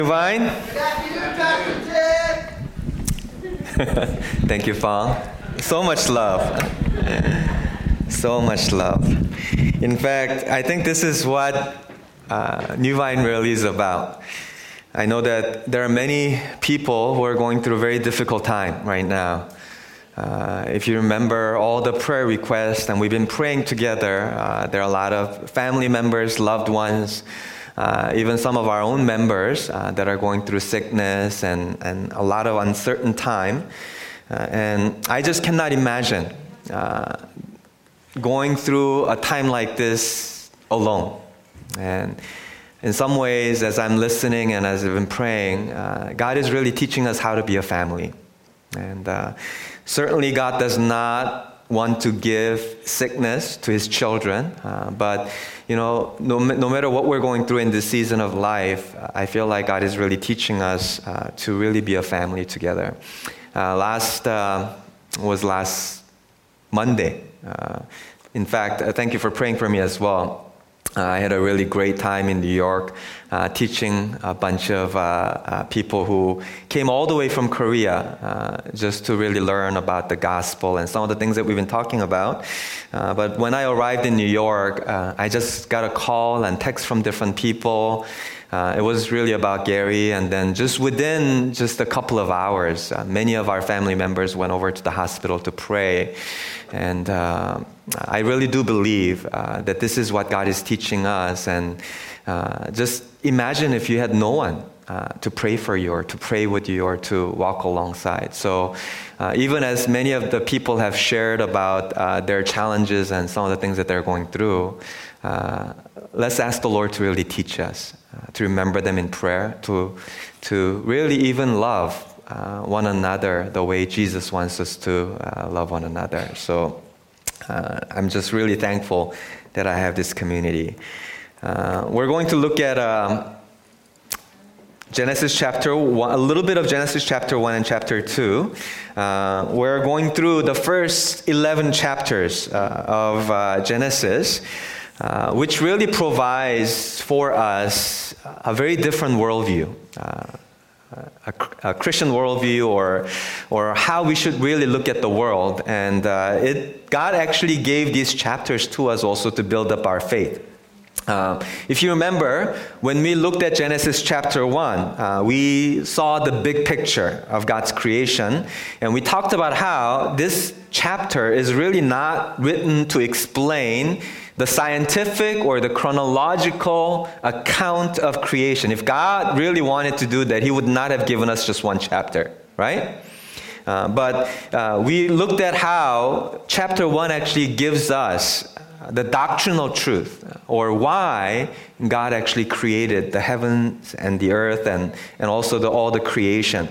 Vine? Good afternoon, Pastor Ted. Thank you, Fong. So much love. So much love. In fact, I think this is what New Vine really is about. I know that there are many people who are going through a very difficult time right now. If you remember all the prayer requests, and we've been praying together, there are a lot of family members, loved ones, even some of our own members that are going through sickness and a lot of uncertain time. And I just cannot imagine going through a time like this alone. And in some ways, as I'm listening and as I've been praying, God is really teaching us how to be a family. And certainly God does not want to give sickness to his children, but no matter what we're going through in this season of life, I feel like God is really teaching us to really be a family together. Last Monday. In fact, thank you for praying for me as well. I had a really great time in New York teaching a bunch of people who came all the way from Korea just to really learn about the gospel and some of the things that we've been talking about. But when I arrived in New York, I just got a call and text from different people. It was really about Gary, and then within a couple of hours, many of our family members went over to the hospital to pray. And I really do believe that this is what God is teaching us. And just imagine if you had no one to pray for you or to pray with you or to walk alongside. So even as many of the people have shared about their challenges and some of the things that they're going through, let's ask the Lord to really teach us, to remember them in prayer, to really even love one another the way Jesus wants us to love one another. So I'm just really thankful that I have this community. We're going to look at Genesis chapter 1, a little bit of Genesis chapter 1 and chapter 2. We're going through the first 11 chapters of Genesis, which really provides for us a very different worldview. A Christian worldview, or how we should really look at the world. And God actually gave these chapters to us also to build up our faith. If you remember, when we looked at Genesis chapter 1, we saw the big picture of God's creation, and we talked about how this chapter is really not written to explain the scientific or the chronological account of creation. If God really wanted to do that, he would not have given us just one chapter, right? But we looked at how chapter 1 actually gives us the doctrinal truth, or why God actually created the heavens and the earth and also all the creation.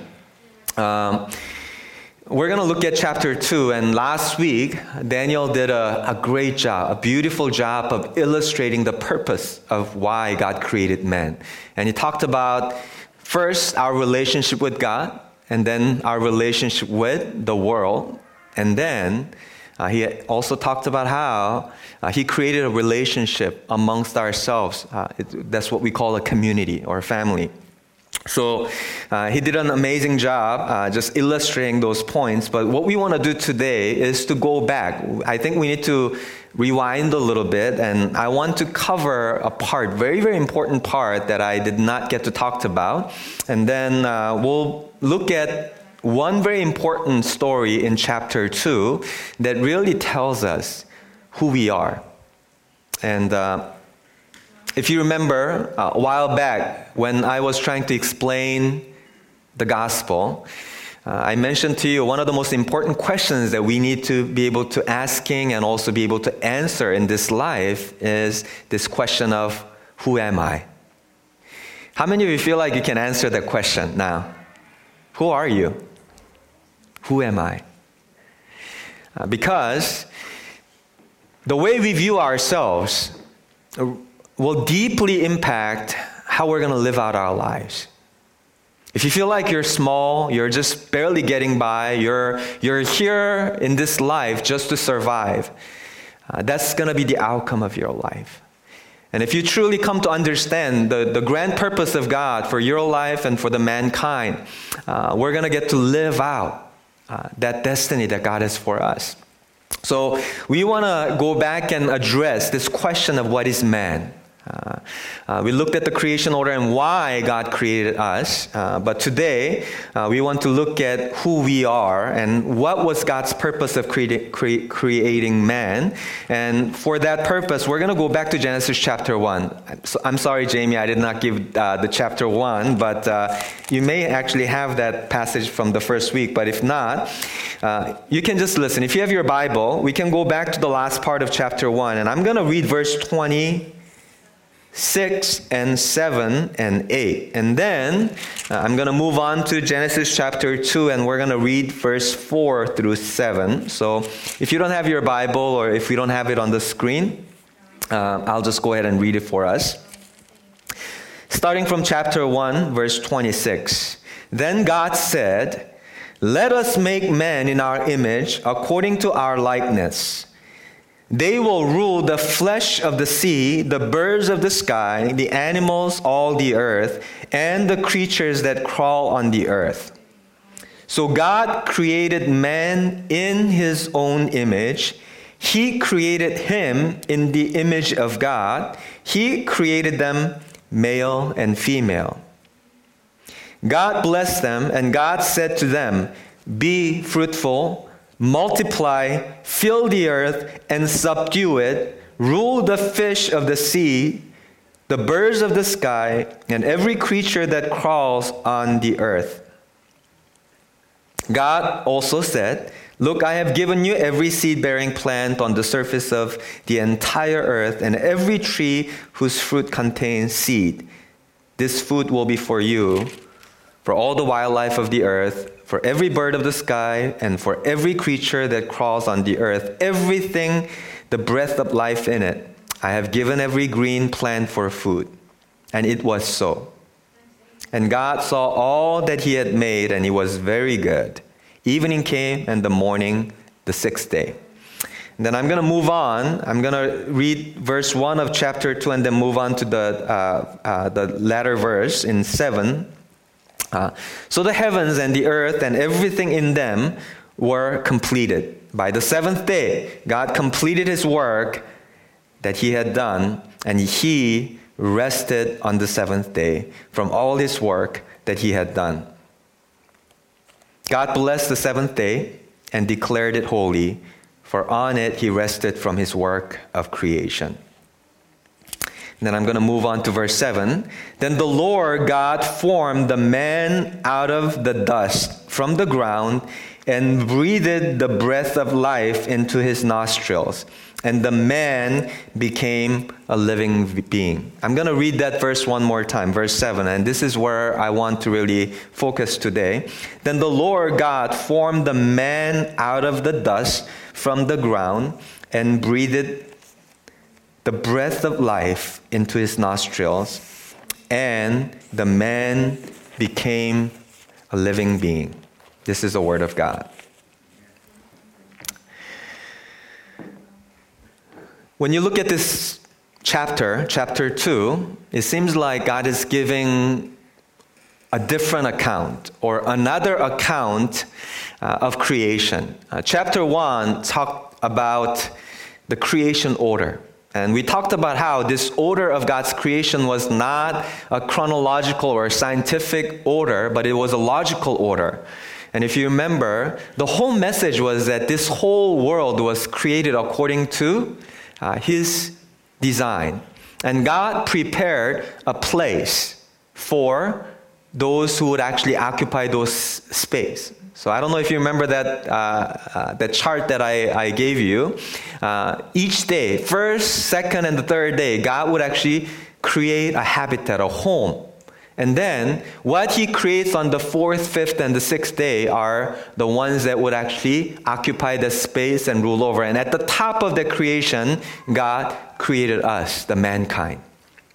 We're going to look at chapter 2, and last week, Daniel did a great job, a beautiful job of illustrating the purpose of why God created man. And he talked about, first, our relationship with God, and then our relationship with the world, and then he also talked about how he created a relationship amongst ourselves. That's what we call a community or a family. So he did an amazing job just illustrating those points. But what we want to do today is to go back. I think we need to rewind a little bit. And I want to cover a part, very, very important part that I did not get to talk about. And then we'll look at one very important story in chapter 2 that really tells us who we are. And if you remember, a while back when I was trying to explain the gospel, I mentioned to you one of the most important questions that we need to be able to asking and also be able to answer in this life is this question of, who am I? How many of you feel like you can answer that question now? Who are you? Who am I? Because the way we view ourselves will deeply impact how we're going to live out our lives. If you feel like you're small, you're just barely getting by, you're here in this life just to survive, that's going to be the outcome of your life. And if you truly come to understand the grand purpose of God for your life and for the mankind, we're going to get to live out that destiny that God has for us. So we want to go back and address this question of what is man. We looked at the creation order and why God created us, but today we want to look at who we are and what was God's purpose of creating man. And for that purpose, we're going to go back to Genesis chapter 1. I'm sorry, Jamie, I did not give the chapter 1, but you may actually have that passage from the first week, but if not, you can just listen. If you have your Bible, we can go back to the last part of chapter 1, and I'm going to read verse 20, 6 and 7 and 8. And then I'm going to move on to Genesis chapter 2, and we're going to read verse 4 through 7. So if you don't have your Bible or if we don't have it on the screen, I'll just go ahead and read it for us. Starting from chapter 1, verse 26. Then God said, "Let us make man in our image, according to our likeness. They will rule the flesh of the sea, the birds of the sky, the animals, all the earth, and the creatures that crawl on the earth." So God created man in his own image. He created him in the image of God. He created them male and female. God blessed them, and God said to them, "Be fruitful, multiply, fill the earth, and subdue it. Rule the fish of the sea, the birds of the sky, and every creature that crawls on the earth." God also said, "Look, I have given you every seed-bearing plant on the surface of the entire earth, and every tree whose fruit contains seed. This food will be for you, for all the wildlife of the earth, for every bird of the sky, and for every creature that crawls on the earth, everything, the breath of life in it. I have given every green plant for food." And it was so. And God saw all that he had made, and it was very good. Evening came, and the morning, the sixth day. And then I'm going to move on. I'm going to read verse 1 of chapter 2 and then move on to the latter verse in 7. So the heavens and the earth and everything in them were completed. By the seventh day, God completed his work that he had done, and he rested on the seventh day from all his work that he had done. God blessed the seventh day and declared it holy, for on it he rested from his work of creation. Then I'm going to move on to verse 7. Then the Lord God formed the man out of the dust from the ground and breathed the breath of life into his nostrils. And the man became a living being. I'm going to read that verse one more time, verse 7. And this is where I want to really focus today. Then the Lord God formed the man out of the dust from the ground and breathed the breath of life into his nostrils, and the man became a living being. This is the word of God. When you look at this chapter 2, it seems like God is giving a different account or another account of creation. Chapter 1 talked about the creation order. And we talked about how this order of God's creation was not a chronological or scientific order, but it was a logical order. And if you remember, the whole message was that this whole world was created according to his design. And God prepared a place for those who would actually occupy those space. So I don't know if you remember that chart that I gave you. Each day, first, second, and the third day, God would actually create a habitat, a home. And then what he creates on the fourth, fifth, and the sixth day are the ones that would actually occupy the space and rule over. And at the top of the creation, God created us, the mankind.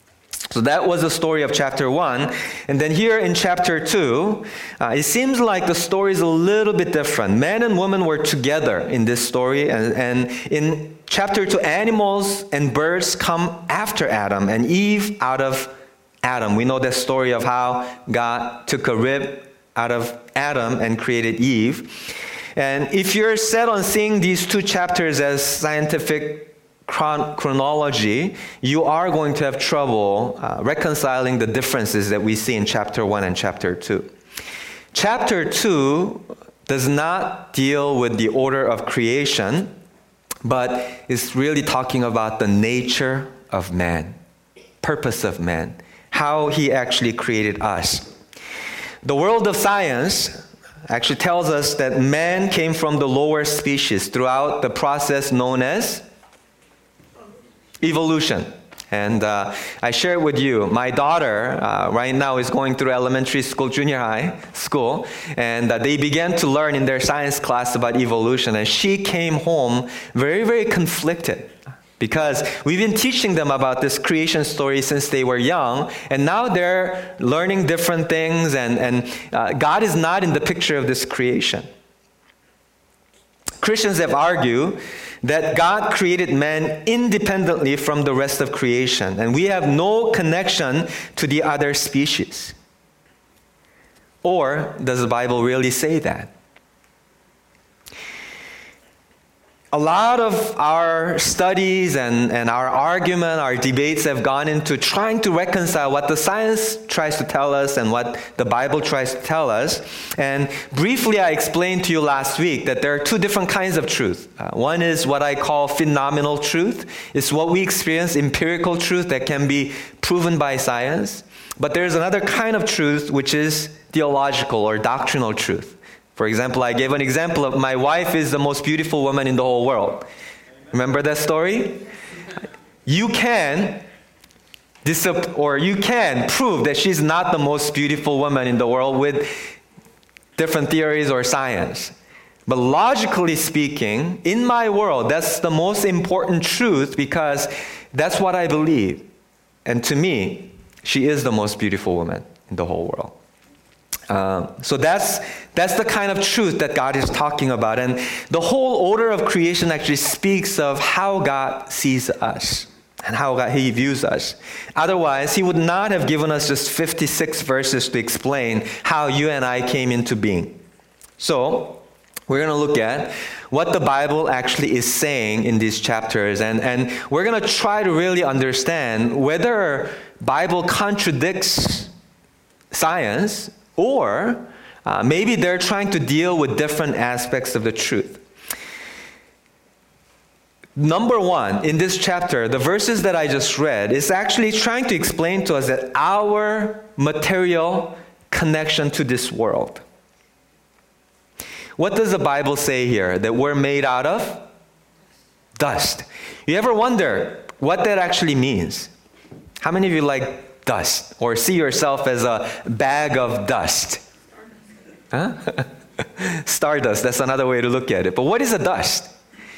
So that was the story of chapter 1. And then here in chapter 2, it seems like the story is a little bit different. Man and woman were together in this story. And in chapter 2, animals and birds come after Adam and Eve out of Adam. We know the story of how God took a rib out of Adam and created Eve. And if you're set on seeing these two chapters as scientific chronology, you are going to have trouble reconciling the differences that we see in chapter 1 and chapter 2. Chapter 2 does not deal with the order of creation, but is really talking about the nature of man, purpose of man, how he actually created us. The world of science actually tells us that man came from the lower species throughout the process known as evolution. And I share with you, my daughter right now is going through elementary school, junior high school, and they began to learn in their science class about evolution. And she came home very, very conflicted because we've been teaching them about this creation story since they were young, and now they're learning different things, and God is not in the picture of this creation. Christians have argued that God created man independently from the rest of creation, and we have no connection to the other species. Or does the Bible really say that? A lot of our studies and our argument, our debates have gone into trying to reconcile what the science tries to tell us and what the Bible tries to tell us. And briefly, I explained to you last week that there are two different kinds of truth. One is what I call phenomenal truth. It's what we experience, empirical truth that can be proven by science. But there's another kind of truth, which is theological or doctrinal truth. For example, I gave an example of my wife is the most beautiful woman in the whole world. Remember that story? You can prove that she's not the most beautiful woman in the world with different theories or science. But logically speaking, in my world, that's the most important truth because that's what I believe. And to me, she is the most beautiful woman in the whole world. So that's the kind of truth that God is talking about. And the whole order of creation actually speaks of how God sees us and how He views us. Otherwise, He would not have given us just 56 verses to explain how you and I came into being. So we're going to look at what the Bible actually is saying in these chapters. And we're going to try to really understand whether Bible contradicts science, or maybe they're trying to deal with different aspects of the truth. Number one, in this chapter, the verses that I just read is actually trying to explain to us that our material connection to this world. What does the Bible say here? That we're made out of dust. You ever wonder what that actually means? How many of you like dust, or see yourself as a bag of dust? Huh? Stardust, that's another way to look at it. But what is a dust?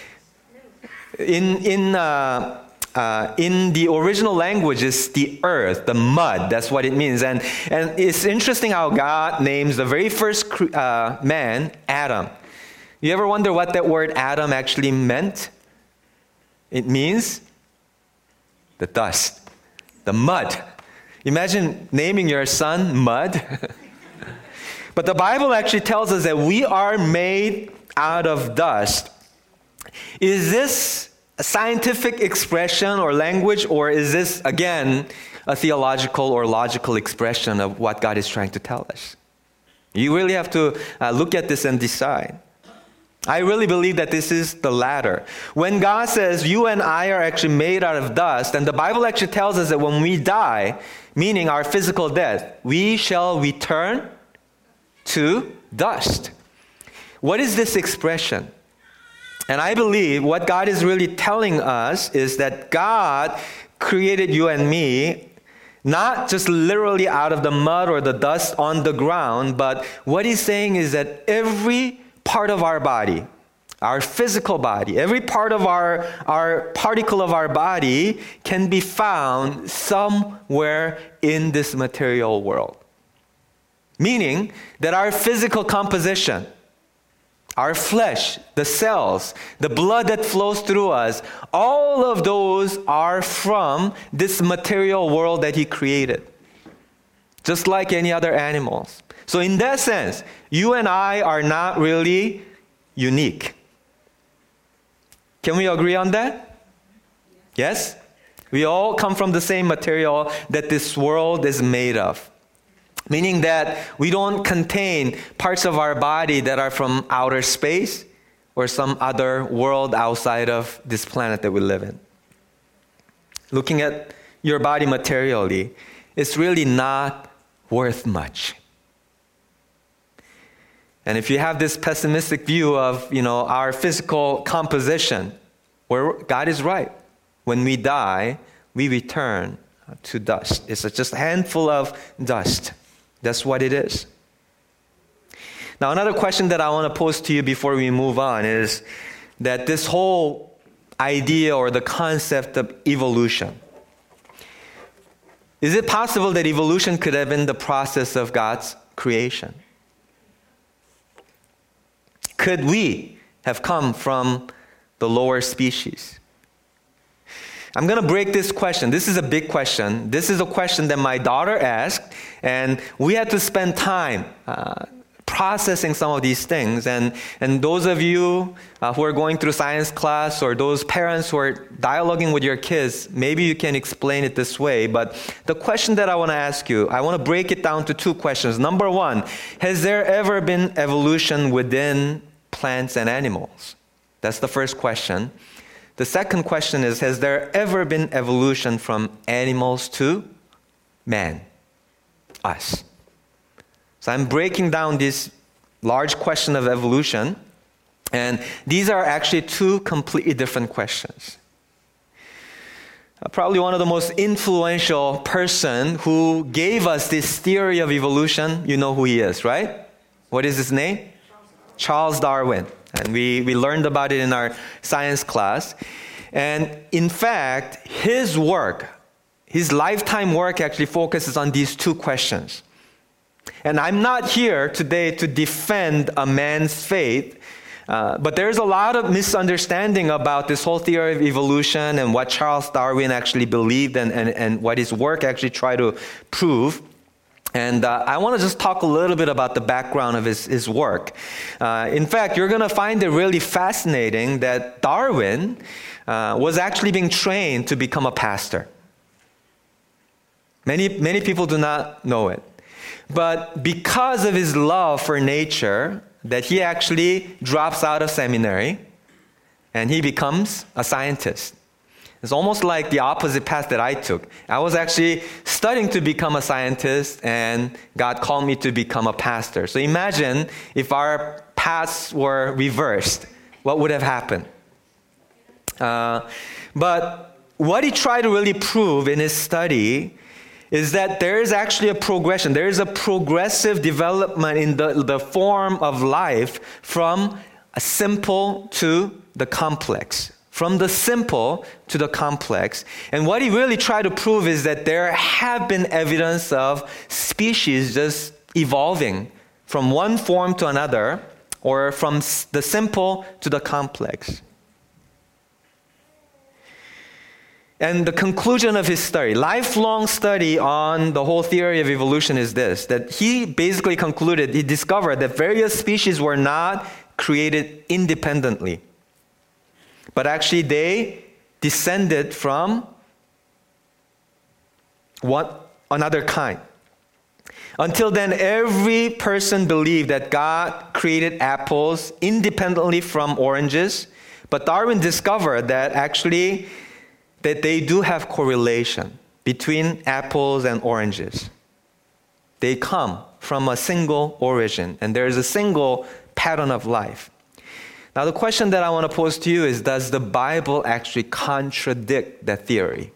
In the original language, it's the earth, the mud. That's what it means. And it's interesting how God names the very first man, Adam. You ever wonder what that word Adam actually meant? It means the dust, the mud. Imagine naming your son Mud. But the Bible actually tells us that we are made out of dust. Is this a scientific expression or language, or is this, again, a theological or logical expression of what God is trying to tell us? You really have to look at this and decide. I really believe that this is the latter. When God says you and I are actually made out of dust, and the Bible actually tells us that when we die, meaning our physical death, we shall return to dust. What is this expression? And I believe what God is really telling us is that God created you and me not just literally out of the mud or the dust on the ground, but what He's saying is that every part of our body, Our physical body, every part of our particle of our body can be found somewhere in this material world. Meaning that our physical composition, our flesh, the cells, the blood that flows through us, all of those are from this material world that He created. Just like any other animals. So in that sense, you and I are not really unique. Can we agree on that? Yes? We all come from the same material that this world is made of. Meaning that we don't contain parts of our body that are from outer space or some other world outside of this planet that we live in. Looking at your body materially, it's really not worth much. And if you have this pessimistic view of, our physical composition, where God is right. When we die, we return to dust. It's just a handful of dust. That's what it is. Now, another question that I want to pose to you before we move on is that this whole idea or the concept of evolution. Is it possible that evolution could have been the process of God's creation? Could we have come from the lower species? I'm going to break this question. This is a big question. This is a question that my daughter asked, and we had to spend time processing some of these things. And those of you who are going through science class, or those parents who are dialoguing with your kids, maybe you can explain it this way. But the question that I want to ask you, I want to break it down to two questions. Number one, has there ever been evolution within plants and animals? That's the first question. The second question is, has there ever been evolution from animals to man, us? So I'm breaking down this large question of evolution, and these are actually two completely different questions. Probably one of the most influential person who gave us this theory of evolution, you know who he is, right? What is his name? Charles Darwin. And we learned about it in our science class. And in fact, his work, his lifetime work actually focuses on these two questions. And I'm not here today to defend a man's faith, but there's a lot of misunderstanding about this whole theory of evolution and what Charles Darwin actually believed and what his work actually tried to prove. And I want to just talk a little bit about the background of his work. In fact, you're going to find it really fascinating that Darwin was actually being trained to become a pastor. Many people do not know it. But because of his love for nature, that he actually drops out of seminary and he becomes a scientist. It's almost like the opposite path that I took. I was actually studying to become a scientist, and God called me to become a pastor. So imagine if our paths were reversed, what would have happened? But what he tried to really prove in his study is that there is actually a progression. There is a progressive development in the form of life from a simple to the complex. From the simple to the complex. And what he really tried to prove is that there have been evidence of species just evolving from one form to another, or from the simple to the complex. And the conclusion of his study, lifelong study on the whole theory of evolution, is this, that he basically concluded, he discovered that various species were not created independently, but actually they descended from another kind. Until then, every person believed that God created apples independently from oranges, but Darwin discovered that actually that they do have correlation between apples and oranges. They come from a single origin, and there is a single pattern of life. Now, the question that I want to pose to you is, does the Bible actually contradict that theory?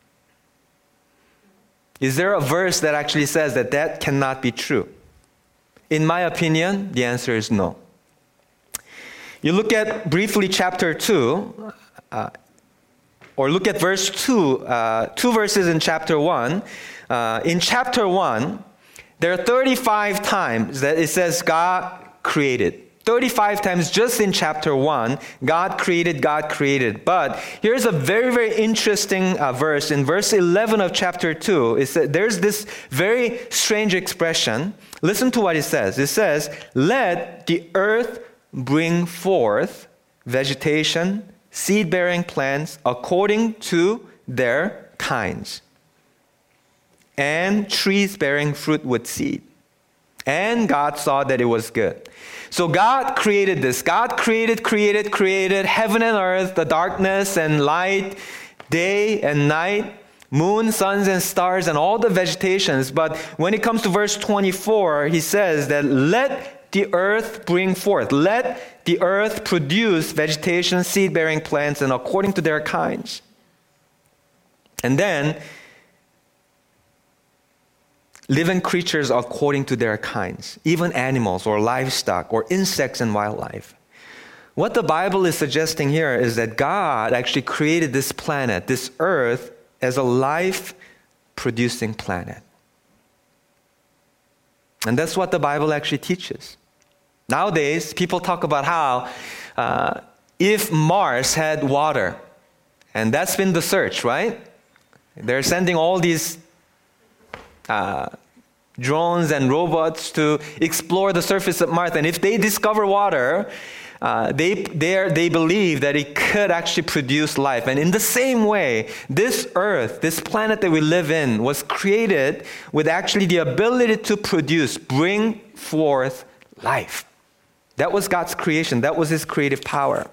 Is there a verse that actually says that cannot be true? In my opinion, the answer is no. you look at briefly chapter 2, or look at verse 2, 2 verses in chapter 1. In chapter 1, there are 35 times that it says God created. 35 times just in chapter 1, God created, God created. But here's a very, very interesting verse. In verse 11 of chapter 2, it says, there's this very strange expression. Listen to what it says. It says, let the earth bring forth vegetation, seed-bearing plants according to their kinds, and trees bearing fruit with seed. And God saw that it was good. So God created this. God created heaven and earth, the darkness and light, day and night, moon, suns and stars, and all the vegetations. But when it comes to verse 24, he says that let the earth bring forth. Let the earth produce vegetation, seed-bearing plants, and according to their kinds. And then living creatures according to their kinds, even animals or livestock or insects and wildlife. What the Bible is suggesting here is that God actually created this planet, this earth, as a life-producing planet. And that's what the Bible actually teaches. Nowadays, people talk about how if Mars had water, and that's been the search, right? They're sending all these drones and robots to explore the surface of Mars. And if they discover water, they believe that it could actually produce life. And in the same way, this earth, this planet that we live in, was created with actually the ability to produce, bring forth life. That was God's creation. That was his creative power.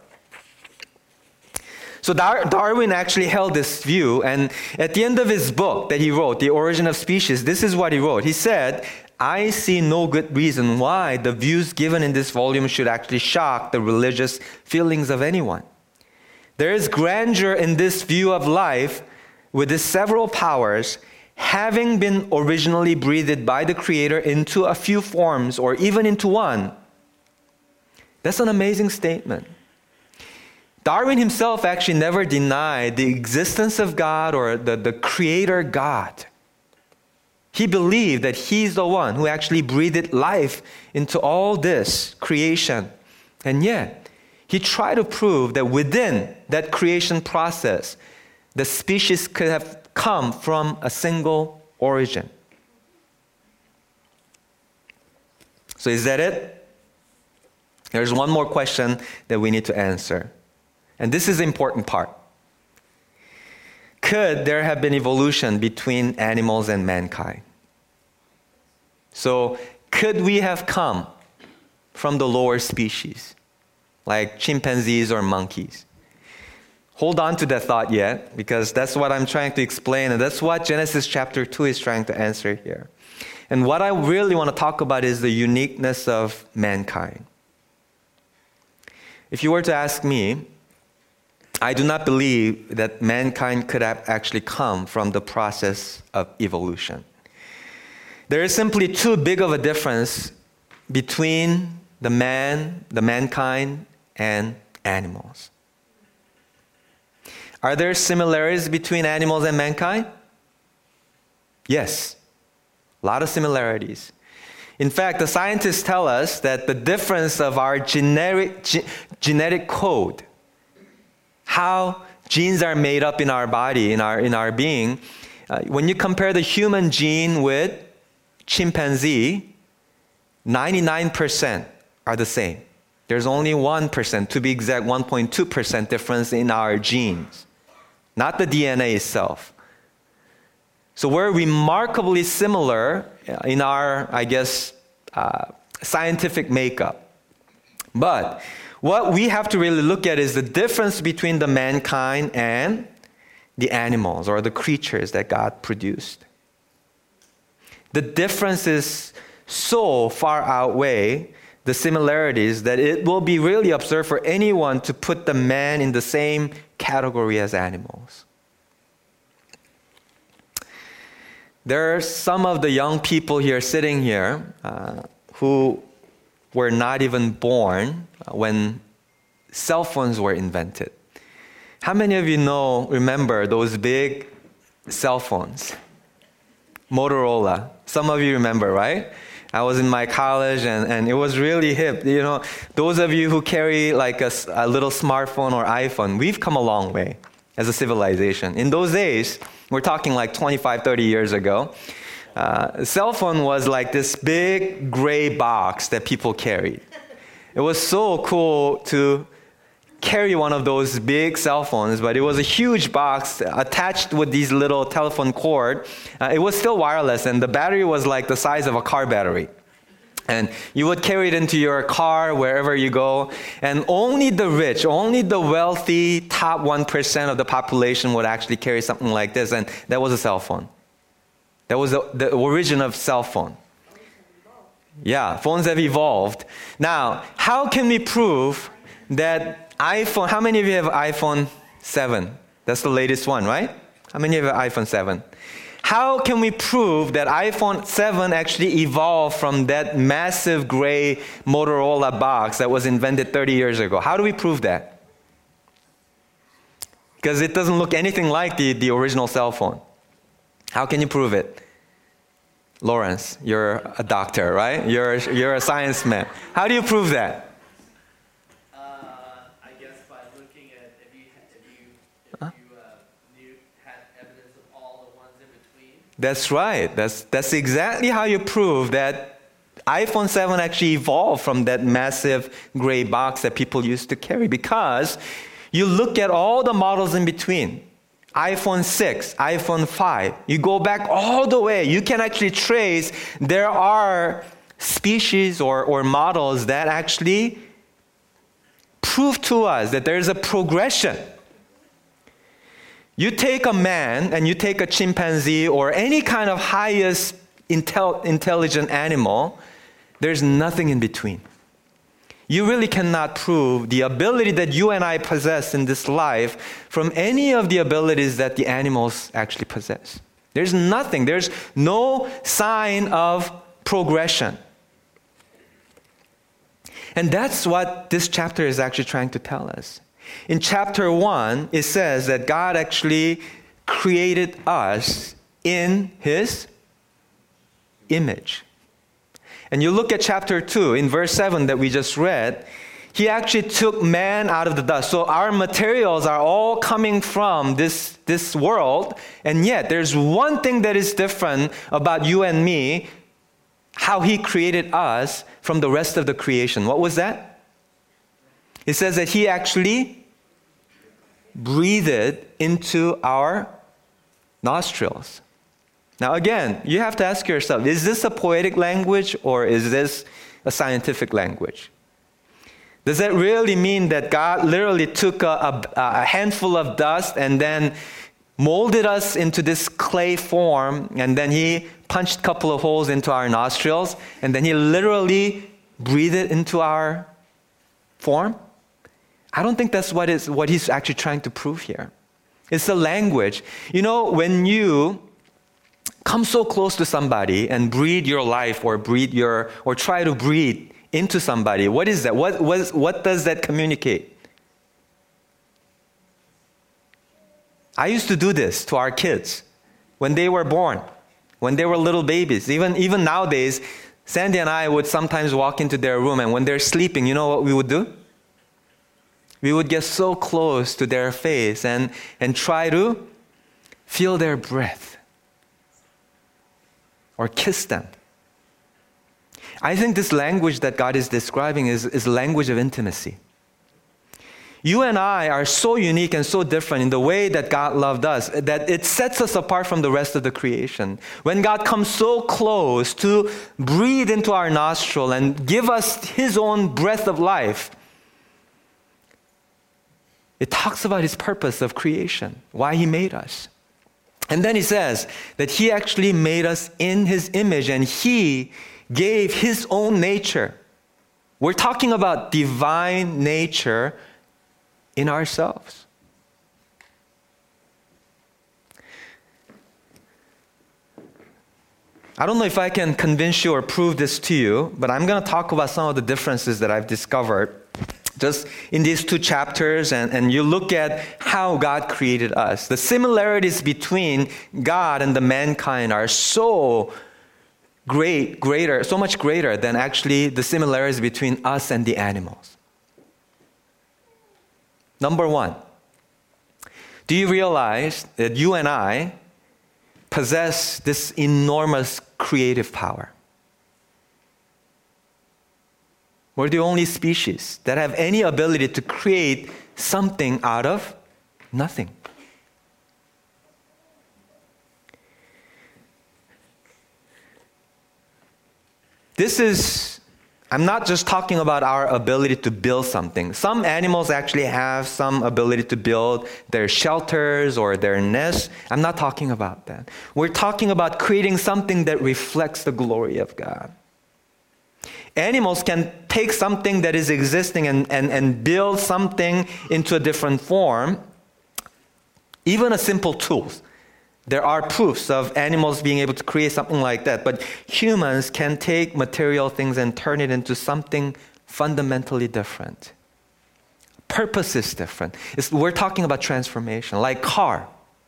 So Darwin actually held this view, and at the end of his book that he wrote, The Origin of Species, this is what he wrote. He said, I see no good reason why the views given in this volume should actually shock the religious feelings of anyone. There is grandeur in this view of life with its several powers, having been originally breathed by the Creator into a few forms or even into one. That's an amazing statement. Darwin himself actually never denied the existence of God or the Creator God. He believed that he's the one who actually breathed life into all this creation. And yet, he tried to prove that within that creation process, the species could have come from a single origin. So is that it? There's one more question that we need to answer. And this is the important part. Could there have been evolution between animals and mankind? So, could we have come from the lower species, like chimpanzees or monkeys? Hold on to that thought yet, because that's what I'm trying to explain, and that's what Genesis chapter 2 is trying to answer here. And what I really want to talk about is the uniqueness of mankind. If you were to ask me, I do not believe that mankind could have actually come from the process of evolution. There is simply too big of a difference between the mankind, and animals. Are there similarities between animals and mankind? Yes, a lot of similarities. In fact, the scientists tell us that the difference of our genetic code, how genes are made up in our body, in our being, when you compare the human gene with chimpanzee, 99% are the same. There's only 1%, to be exact, 1.2% difference in our genes, not the DNA itself. So we're remarkably similar in our, scientific makeup. But what we have to really look at is the difference between the mankind and the animals or the creatures that God produced. The differences so far outweigh the similarities that it will be really absurd for anyone to put the man in the same category as animals. There are some of the young people here sitting here who were not even born when cell phones were invented. How many of you remember those big cell phones? Motorola. Some of you remember, right? I was in my college and it was really hip. Those of you who carry like a little smartphone or iPhone, we've come a long way as a civilization. In those days, we're talking like 25, 30 years ago, a cell phone was like this big gray box that people carried. It was so cool to carry one of those big cell phones, but it was a huge box attached with these little telephone cord. It was still wireless, and the battery was like the size of a car battery. And you would carry it into your car wherever you go, and only the rich, only the wealthy top 1% of the population would actually carry something like this, and that was a cell phone. That was the origin of cell phone. Yeah, phones have evolved. Now, how can we prove that iPhone, how many of you have iPhone 7? That's the latest one, right? How many of you have iPhone 7? How can we prove that iPhone 7 actually evolved from that massive gray Motorola box that was invented 30 years ago? How do we prove that? Because it doesn't look anything like the original cell phone. How can you prove it? Lawrence, you're a doctor, right? You're a science man. How do you prove that? I guess by looking at if you had evidence of all the ones in between. That's right. That's exactly how you prove that iPhone 7 actually evolved from that massive gray box that people used to carry, because you look at all the models in between. iPhone 6, iPhone 5, you go back all the way, you can actually trace, there are species or models that actually prove to us that there is a progression. You take a man and you take a chimpanzee or any kind of highest intelligent animal, there's nothing in between. You really cannot prove the ability that you and I possess in this life from any of the abilities that the animals actually possess. There's nothing. There's no sign of progression. And that's what this chapter is actually trying to tell us. In chapter 1, it says that God actually created us in His image. And you look at chapter 2, in verse 7 that we just read, He actually took man out of the dust. So our materials are all coming from this world, and yet there's one thing that is different about you and me, how He created us from the rest of the creation. What was that? It says that He actually breathed into our nostrils. Now again, you have to ask yourself, is this a poetic language or is this a scientific language? Does that really mean that God literally took a handful of dust and then molded us into this clay form, and then He punched a couple of holes into our nostrils, and then He literally breathed it into our form? I don't think that's what He's actually trying to prove here. It's a language. You know, when you come so close to somebody and breathe your life or try to breathe into somebody, what is that? What does that communicate? I used to do this to our kids when they were born, when they were little babies. Even nowadays, Sandy and I would sometimes walk into their room, and when they're sleeping, you know what we would do? We would get so close to their face and try to feel their breath or kiss them. I think this language that God is describing is language of intimacy. You and I are so unique and so different in the way that God loved us that it sets us apart from the rest of the creation. When God comes so close to breathe into our nostril and give us His own breath of life, it talks about His purpose of creation, why He made us. And then He says that He actually made us in His image, and He gave His own nature. We're talking about divine nature in ourselves. I don't know if I can convince you or prove this to you, but I'm going to talk about some of the differences that I've discovered just in these 2 chapters, and you look at how God created us, the similarities between God and the mankind are so much greater than actually the similarities between us and the animals. Number 1, do you realize that you and I possess this enormous creative power? We're the only species that have any ability to create something out of nothing. I'm not just talking about our ability to build something. Some animals actually have some ability to build their shelters or their nests. I'm not talking about that. We're talking about creating something that reflects the glory of God. Animals can take something that is existing and build something into a different form, even a simple tools. There are proofs of animals being able to create something like that, but humans can take material things and turn it into something fundamentally different. Purpose is different. We're talking about transformation, like car.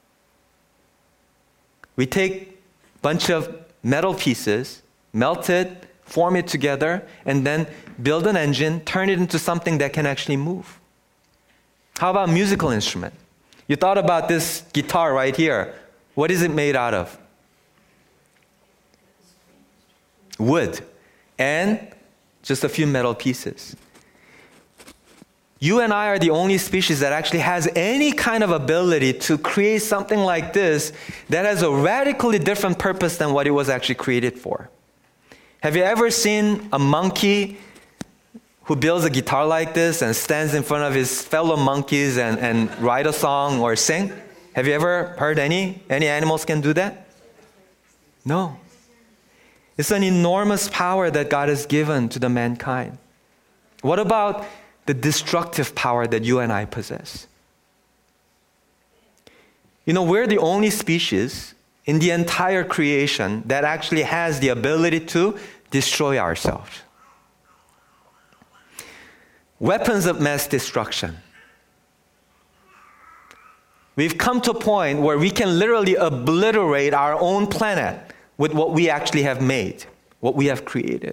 We take a bunch of metal pieces, melt it, form it together, and then build an engine, turn it into something that can actually move. How about musical instrument? You thought about this guitar right here. What is it made out of? Wood and just a few metal pieces. You and I are the only species that actually has any kind of ability to create something like this that has a radically different purpose than what it was actually created for. Have you ever seen a monkey who builds a guitar like this and stands in front of his fellow monkeys and write a song or sing? Have you ever heard any animals can do that? No. It's an enormous power that God has given to the mankind. What about the destructive power that you and I possess? We're the only species in the entire creation that actually has the ability to destroy ourselves. Weapons of mass destruction. We've come to a point where we can literally obliterate our own planet with what we actually have made, what we have created.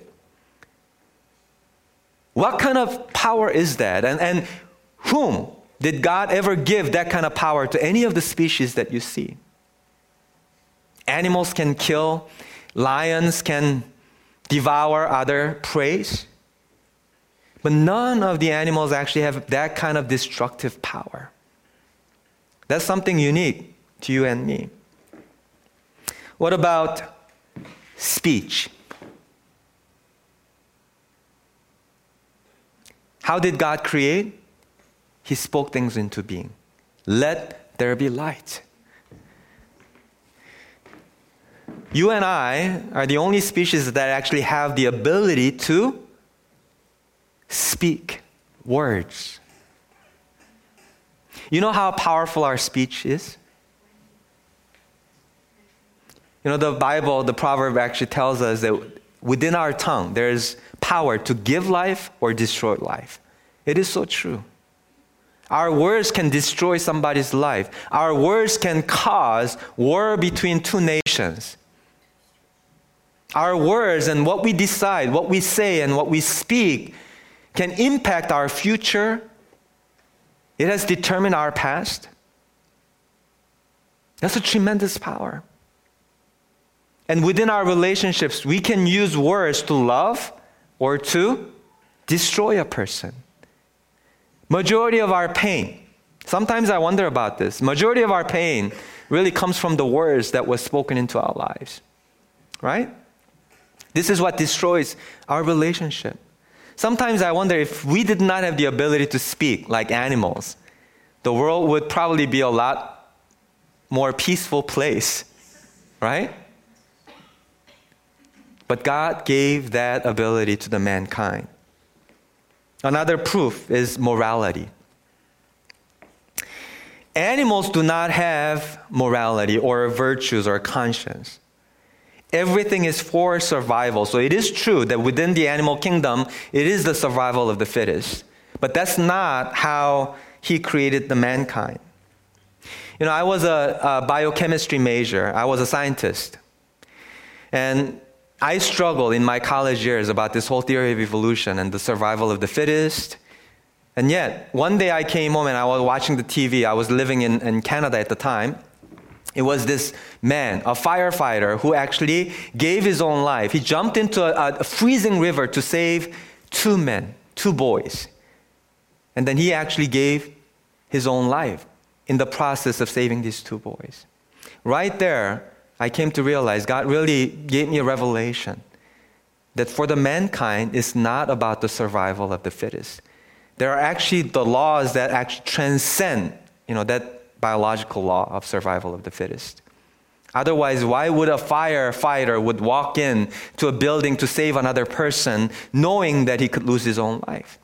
What kind of power is that? And whom did God ever give that kind of power to any of the species that you see? Animals can kill, lions can devour other prey, but none of the animals actually have that kind of destructive power. That's something unique to you and me. What about speech? How did God create? He spoke things into being. Let there be light. You and I are the only species that actually have the ability to speak words. You know how powerful our speech is? The Bible, the proverb actually tells us that within our tongue, there is power to give life or destroy life. It is so true. Our words can destroy somebody's life. Our words can cause war between 2 nations. Our words and what we decide, what we say and what we speak can impact our future. It has determined our past. That's a tremendous power. And within our relationships, we can use words to love or to destroy a person. Majority of our pain, sometimes I wonder about this, majority of our pain really comes from the words that were spoken into our lives. Right? This is what destroys our relationship. Sometimes I wonder if we did not have the ability to speak like animals, the world would probably be a lot more peaceful place, right? But God gave that ability to the mankind. Another proof is morality. Animals do not have morality or virtues or conscience. Everything is for survival. So it is true that within the animal kingdom, it is the survival of the fittest. But that's not how he created the mankind. I was a biochemistry major. I was a scientist. And I struggled in my college years about this whole theory of evolution and the survival of the fittest. And yet, one day I came home and I was watching the TV. I was living in Canada at the time. It was this man, a firefighter, who actually gave his own life. He jumped into a freezing river to save two men, two boys. And then he actually gave his own life in the process of saving these two boys. Right there, I came to realize God really gave me a revelation that for the mankind, it's not about the survival of the fittest. There are actually the laws that actually transcend, that biological law of survival of the fittest. Otherwise, why would a firefighter would walk in to a building to save another person knowing that he could lose his own life?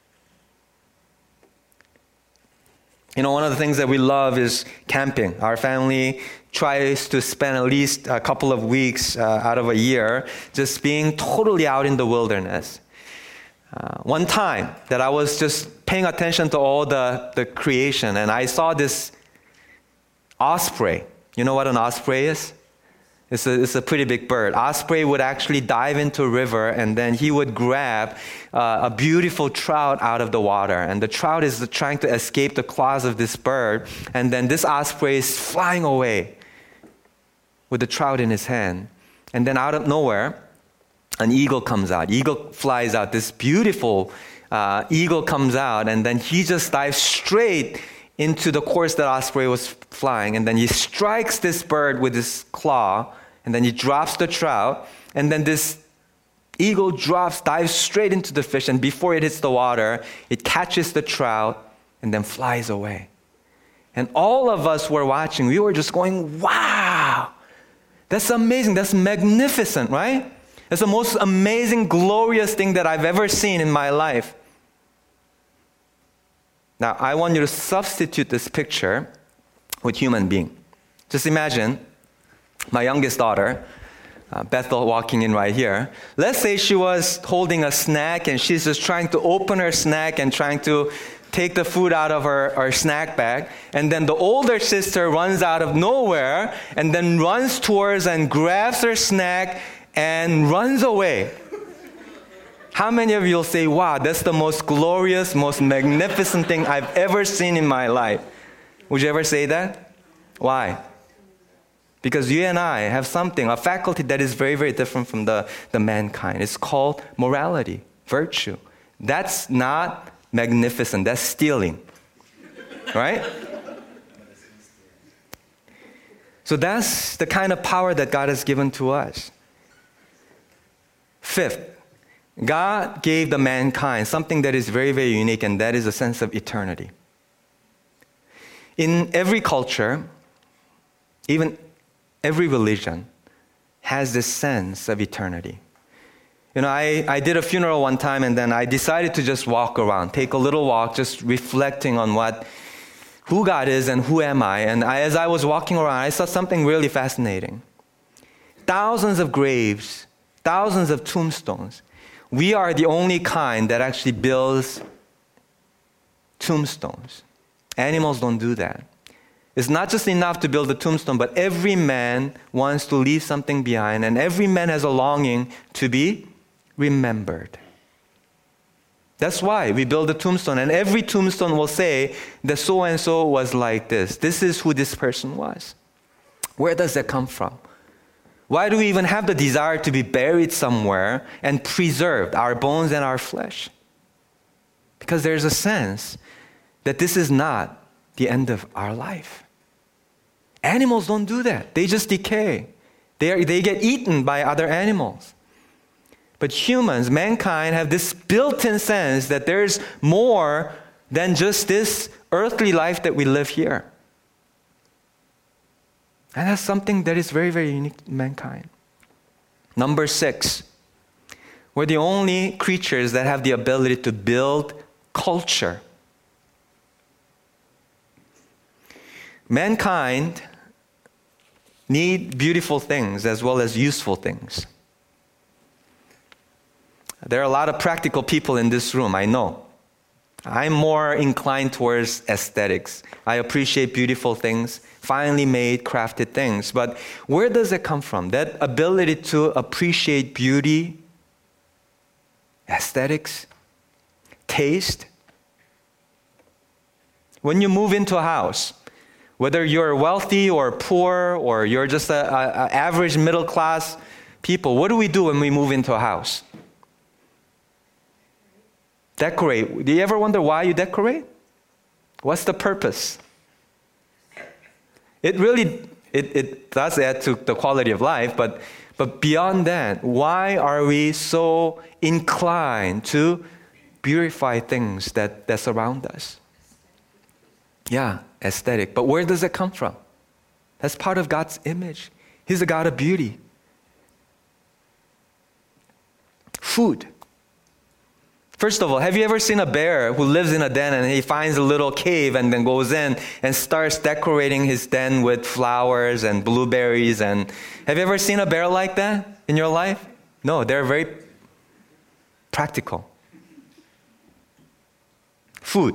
One of the things that we love is camping. Our family tries to spend at least a couple of weeks out of a year just being totally out in the wilderness. One time that I was just paying attention to all the creation, and I saw this osprey. You know what an osprey is? It's a pretty big bird. Osprey would actually dive into a river, and then he would grab a beautiful trout out of the water. And the trout is trying to escape the claws of this bird. And then this osprey is flying away with the trout in his hand. And then out of nowhere, an eagle comes out. Eagle flies out. This beautiful eagle comes out, and then he just dives straight into the course that osprey was flying, and then he strikes this bird with his claw, and then he drops the trout, and then this eagle dives straight into the fish, and before it hits the water, it catches the trout and then flies away. And all of us were watching. We were just going, wow, that's amazing. That's magnificent, right? That's the most amazing, glorious thing that I've ever seen in my life. Now, I want you to substitute this picture with human being. Just imagine my youngest daughter, Bethel, walking in right here. Let's say she was holding a snack and she's just trying to open her snack and trying to take the food out of her snack bag. And then the older sister runs out of nowhere and then runs towards and grabs her snack and runs away. How many of you will say, wow, that's the most glorious, most magnificent thing I've ever seen in my life? Would you ever say that? Why? Because you and I have something, a faculty that is very, very different from the mankind. It's called morality, virtue. That's not magnificent, that's stealing. Right? So that's the kind of power that God has given to us. Fifth, God gave the mankind something that is very, very unique, and that is a sense of eternity. In every culture, even every religion, has this sense of eternity. I did a funeral one time, and then I decided to just walk around, take a little walk, just reflecting on who God is and who am I. And as I was walking around, I saw something really fascinating. Thousands of graves, thousands of tombstones. We are the only kind that actually builds tombstones. Animals don't do that. It's not just enough to build a tombstone, but every man wants to leave something behind, and every man has a longing to be remembered. That's why we build a tombstone, and every tombstone will say that so-and-so was like this. This is who this person was. Where does that come from? Why do we even have the desire to be buried somewhere and preserved, our bones and our flesh? Because there's a sense that this is not the end of our life. Animals don't do that. They just decay. They get eaten by other animals. But humans, mankind, have this built-in sense that there's more than just this earthly life that we live here. And that's something that is very, very unique to mankind. Number 6, we're the only creatures that have the ability to build culture. Mankind need beautiful things as well as useful things. There are a lot of practical people in this room, I know. I'm more inclined towards aesthetics. I appreciate beautiful things, finely made, crafted things. But where does it come from? That ability to appreciate beauty, aesthetics, taste. When you move into a house, whether you're wealthy or poor or you're just a average middle class people, what do we do when we move into a house? Decorate. Do you ever wonder why you decorate? What's the purpose? It really does add to the quality of life, but beyond that, why are we so inclined to beautify things that surround us? Yeah, aesthetic. But where does it come from? That's part of God's image. He's a God of beauty. Food. First of all, have you ever seen a bear who lives in a den and he finds a little cave and then goes in and starts decorating his den with flowers and blueberries? And have you ever seen a bear like that in your life? No, they're very practical. Food.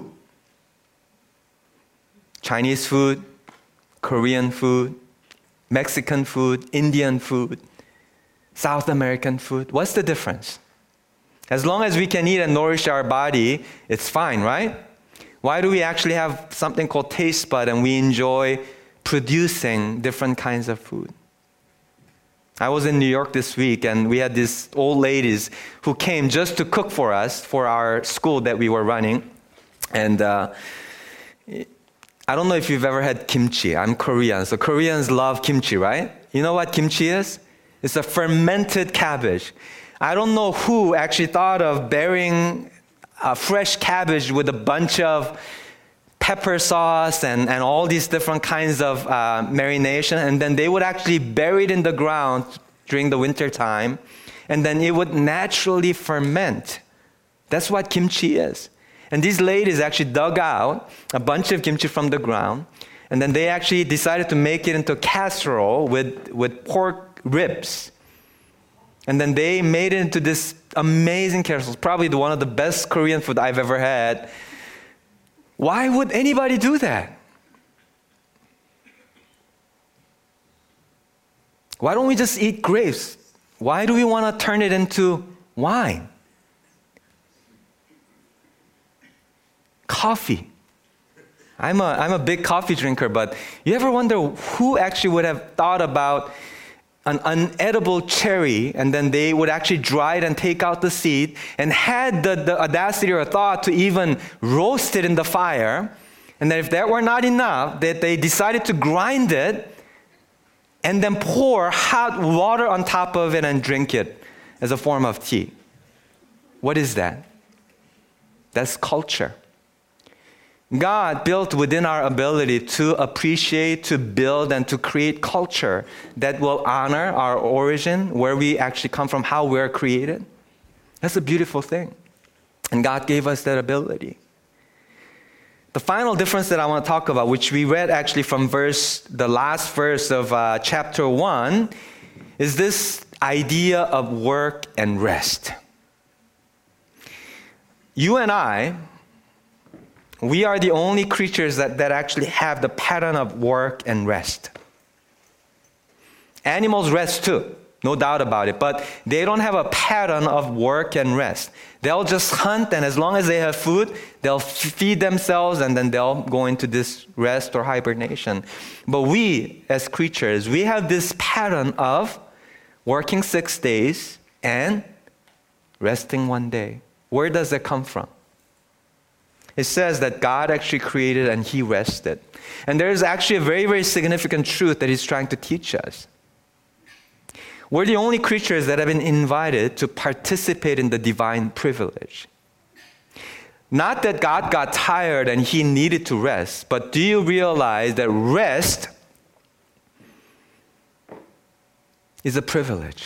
Chinese food, Korean food, Mexican food, Indian food, South American food. What's the difference? As long as we can eat and nourish our body, it's fine, right? Why do we actually have something called taste bud and we enjoy producing different kinds of food? I was in New York this week and we had these old ladies who came just to cook for us for our school that we were running. And I don't know if you've ever had kimchi. I'm Korean, so Koreans love kimchi, right? You know what kimchi is? It's a fermented cabbage. I don't know who actually thought of burying a fresh cabbage with a bunch of pepper sauce and all these different kinds of marination, and then they would actually bury it in the ground during the winter time, and then it would naturally ferment. That's what kimchi is. And these ladies actually dug out a bunch of kimchi from the ground, and then they actually decided to make it into a casserole with pork ribs. And then they made it into this amazing casserole, probably one of the best Korean food I've ever had. Why would anybody do that? Why don't we just eat grapes? Why do we want to turn it into wine? Coffee. I'm a big coffee drinker, but you ever wonder who actually would have thought about an unedible cherry, and then they would actually dry it and take out the seed, and had the audacity or thought to even roast it in the fire, and then if that were not enough, that they decided to grind it and then pour hot water on top of it and drink it as a form of tea. What is that? That's culture. God built within our ability to appreciate, to build, and to create culture that will honor our origin, where we actually come from, how we're created. That's a beautiful thing. And God gave us that ability. The final difference that I want to talk about, which we read actually from the last verse of chapter 1, is this idea of work and rest. You and I, we are the only creatures that actually have the pattern of work and rest. Animals rest too, no doubt about it, but they don't have a pattern of work and rest. They'll just hunt, and as long as they have food, they'll feed themselves, and then they'll go into this rest or hibernation. But we, as creatures, we have this pattern of working 6 days and resting 1 day. Where does it come from? It says that God actually created and He rested. And there is actually a very, very significant truth that He's trying to teach us. We're the only creatures that have been invited to participate in the divine privilege. Not that God got tired and He needed to rest, but do you realize that rest is a privilege?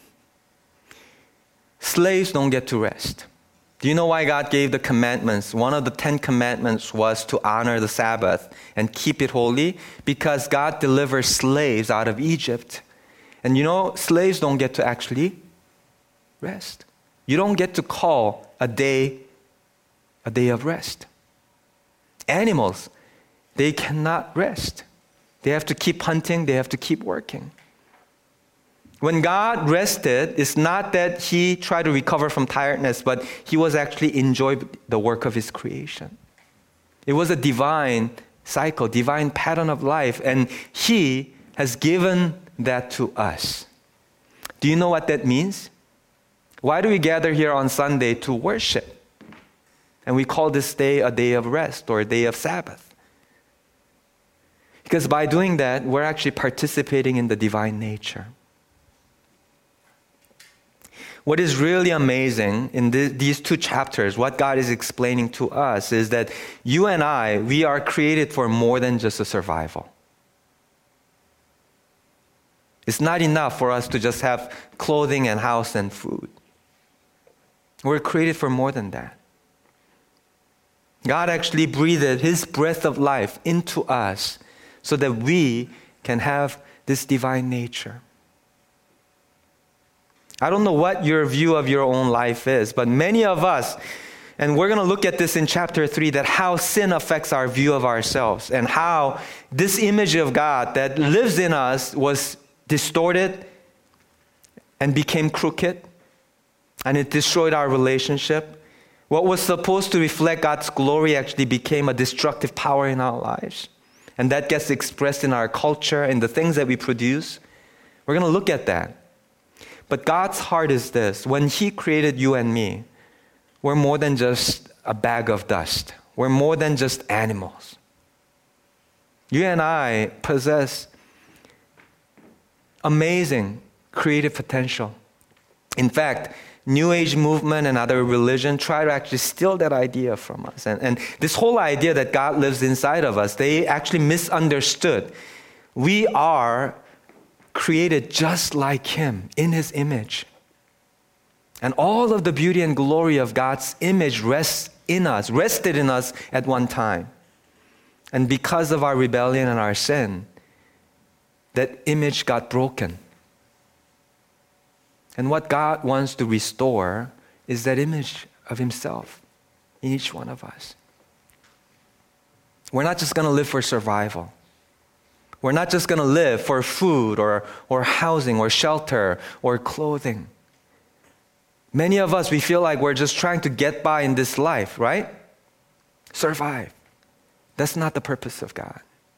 Slaves don't get to rest. Do you know why God gave the commandments? One of the 10 commandments was to honor the Sabbath and keep it holy, because God delivered slaves out of Egypt. And you know, slaves don't get to actually rest. You don't get to call a day a day of rest. Animals, they cannot rest. They have to keep hunting, they have to keep working. When God rested, it's not that he tried to recover from tiredness, but he was actually enjoying the work of his creation. It was a divine cycle, divine pattern of life, and he has given that to us. Do you know what that means? Why do we gather here on Sunday to worship? And we call this day a day of rest or a day of Sabbath. Because by doing that, we're actually participating in the divine nature. What is really amazing in these two chapters, what God is explaining to us, is that you and I, we are created for more than just a survival. It's not enough for us to just have clothing and house and food. We're created for more than that. God actually breathed his breath of life into us so that we can have this divine nature. I don't know what your view of your own life is, but many of us, and we're going to look at this in chapter 3, that how sin affects our view of ourselves and how this image of God that lives in us was distorted and became crooked, and it destroyed our relationship. What was supposed to reflect God's glory actually became a destructive power in our lives. And that gets expressed in our culture, in the things that we produce. We're going to look at that. But God's heart is this: when he created you and me, we're more than just a bag of dust. We're more than just animals. You and I possess amazing creative potential. In fact, New Age movement and other religion try to actually steal that idea from us. And this whole idea that God lives inside of us, they actually misunderstood. We are created just like him, in his image. And all of the beauty and glory of God's image rested in us at one time. And because of our rebellion and our sin, that image got broken. And what God wants to restore is that image of himself in each one of us. We're not just going to live for survival. We're not just going to live for food or housing or shelter or clothing. Many of us, we feel like we're just trying to get by in this life, right? Survive. That's not the purpose of God.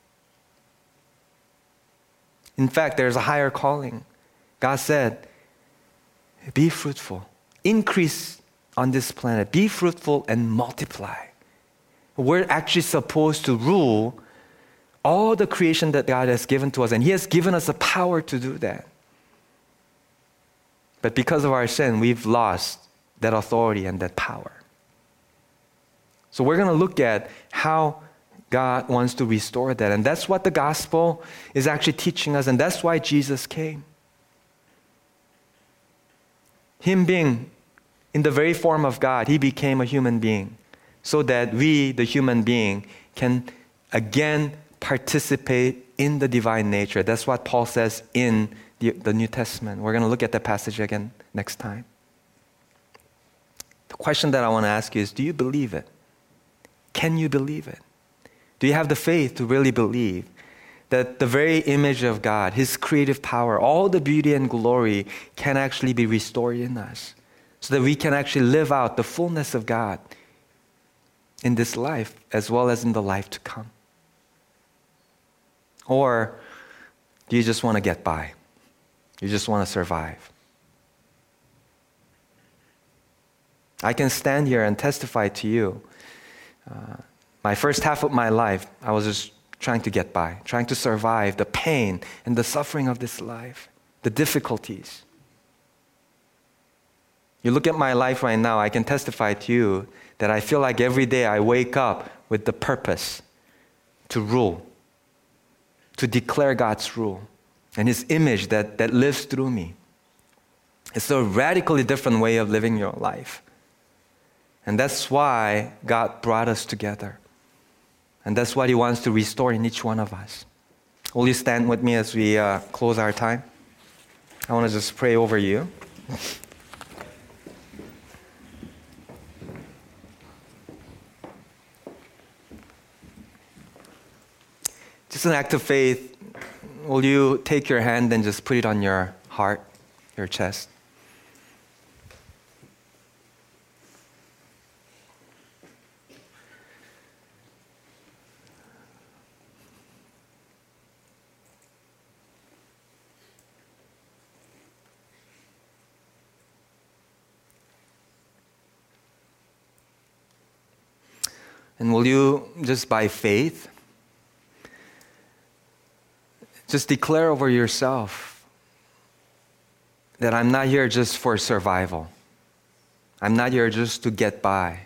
In fact, there's a higher calling. God said, be fruitful, increase on this planet, be fruitful and multiply. We're actually supposed to rule all the creation that God has given to us, and he has given us the power to do that. But because of our sin, we've lost that authority and that power. So we're going to look at how God wants to restore that. And that's what the gospel is actually teaching us, and that's why Jesus came. Him being in the very form of God, he became a human being so that we, the human being, can again participate in the divine nature. That's what Paul says in the New Testament. We're going to look at that passage again next time. The question that I want to ask you is, do you believe it? Can you believe it? Do you have the faith to really believe that the very image of God, his creative power, all the beauty and glory can actually be restored in us so that we can actually live out the fullness of God in this life as well as in the life to come? Or do you just want to get by? You just want to survive? I can stand here and testify to you. My first half of my life, I was just trying to get by, trying to survive the pain and the suffering of this life, the difficulties. You look at my life right now, I can testify to you that I feel like every day I wake up with the purpose to rule, to declare God's rule and his image that lives through me. It's a radically different way of living your life. And that's why God brought us together. And that's what he wants to restore in each one of us. Will you stand with me as we close our time? I want to just pray over you. just an act of faith, will you take your hand and just put it on your heart, your chest? And will you, just by faith, just declare over yourself that I'm not here just for survival. I'm not here just to get by.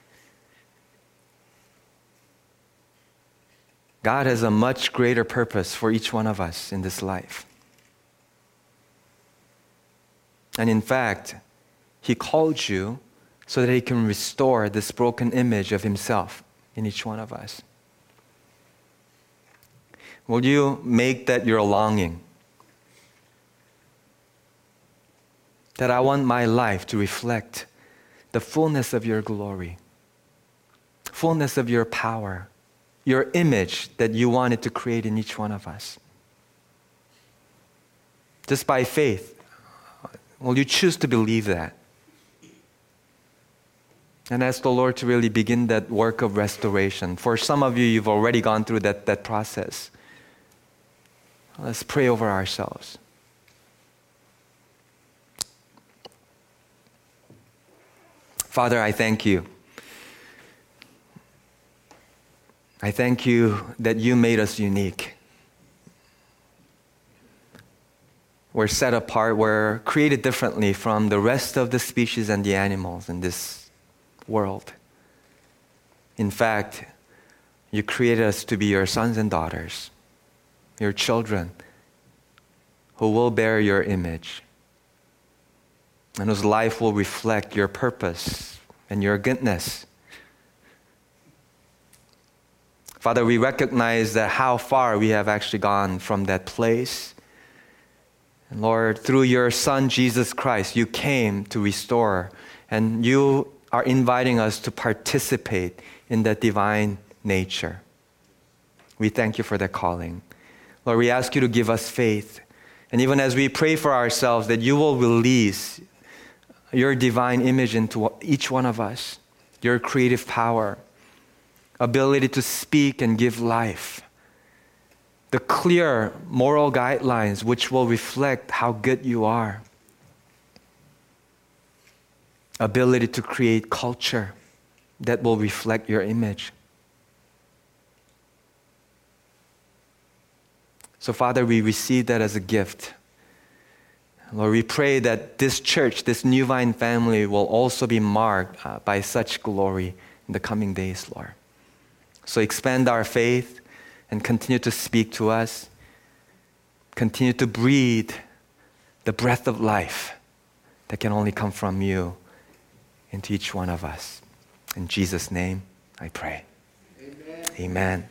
God has a much greater purpose for each one of us in this life. And in fact, He called you so that He can restore this broken image of Himself in each one of us. Will you make that your longing? That I want my life to reflect the fullness of your glory, fullness of your power, your image that you wanted to create in each one of us. Just by faith, will you choose to believe that? And ask the Lord to really begin that work of restoration. For some of you, you've already gone through that process. Let's pray over ourselves. Father, I thank you. I thank you that you made us unique. We're set apart, we're created differently from the rest of the species and the animals in this world. In fact, you created us to be your sons and daughters, your children who will bear your image and whose life will reflect your purpose and your goodness. Father, we recognize that how far we have actually gone from that place. And Lord, through your Son, Jesus Christ, you came to restore, and you are inviting us to participate in that divine nature. We thank you for that calling. Lord, we ask you to give us faith. And even as we pray for ourselves, that you will release your divine image into each one of us, your creative power, ability to speak and give life, the clear moral guidelines which will reflect how good you are, ability to create culture that will reflect your image. So Father, we receive that as a gift. Lord, we pray that this church, this New Vine family will also be marked by such glory in the coming days, Lord. So expand our faith and continue to speak to us. Continue to breathe the breath of life that can only come from you into each one of us. In Jesus' name, I pray. Amen. Amen.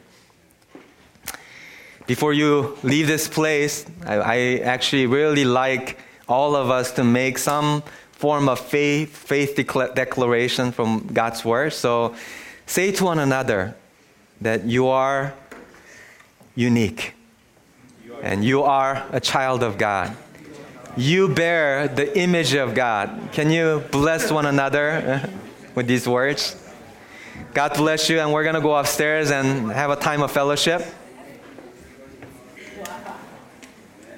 Before you leave this place, I actually really like all of us to make some form of faith declaration from God's word. So say to one another that you are unique and you are a child of God. You bear the image of God. Can you bless one another with these words? God bless you, and we're going to go upstairs and have a time of fellowship.